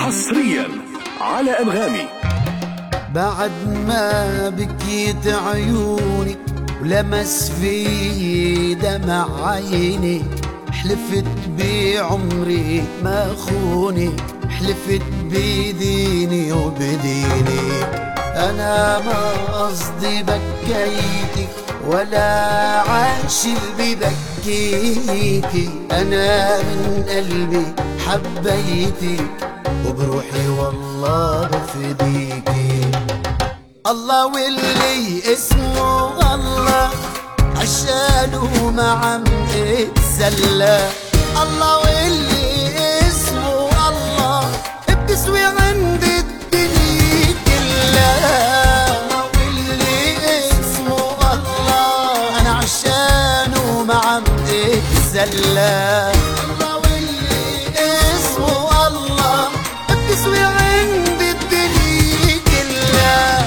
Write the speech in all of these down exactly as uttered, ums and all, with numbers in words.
حصريا على أنغامي. بعد ما بكيت عيوني ولمس في دمع عيني، حلفت بعمري ما خوني، حلفت بديني وبديني. أنا ما قصدي بكيتك ولا عاشل ببكيكي، أنا من قلبي حبيتك وبروحي والله بفديكي. الله واللي اسمه الله عشانه ما عم اتسلى، الله واللي اسمه الله بتسوي عند الدنيا كلها. الله واللي اسمه الله انا عشانه ما عم اتسلى، الله واللي اسمه الله بتسوي عند الدنيا كلها.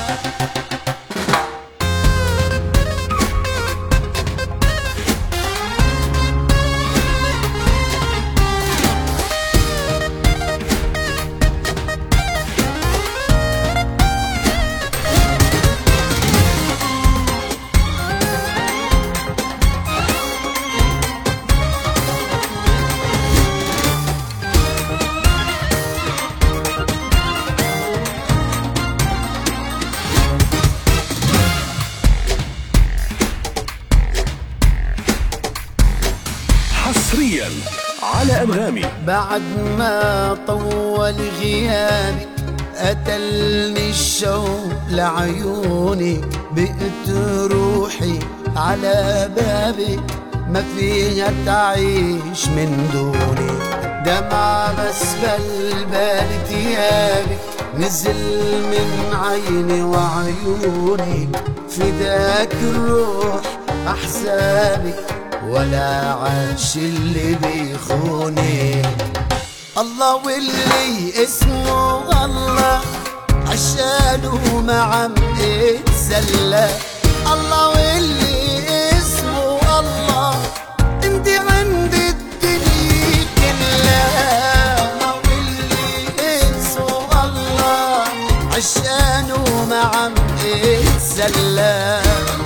حصريا على أنغامي. بعد ما طول غيابي قتلني الشوق لعيوني، بقت روحي على بابك ما فيها تعيش من دوني. دمعة بس بلبل ثيابك نزل من عيني وعيوني، فداك الروح أحسابك ولا عاش اللي بيخوني. الله واللي اسمه الله عشانه ما عم اتسلى، الله واللي اسمه الله انت عند الدنيا كلها. الله واللي اسمه الله عشانه ما عم اتسلى،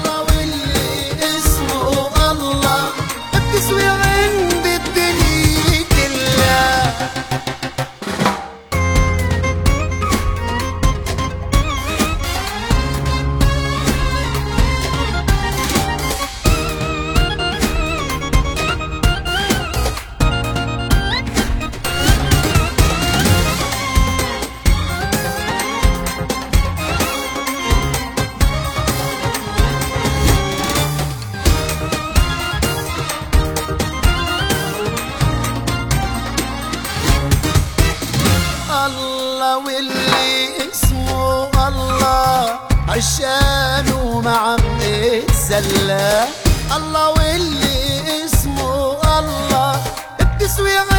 بتسوي عند الدنيا كلها. الله واللي اسمه الله عشانه ما عم اتسلى، الله واللي اسمه الله بتسوي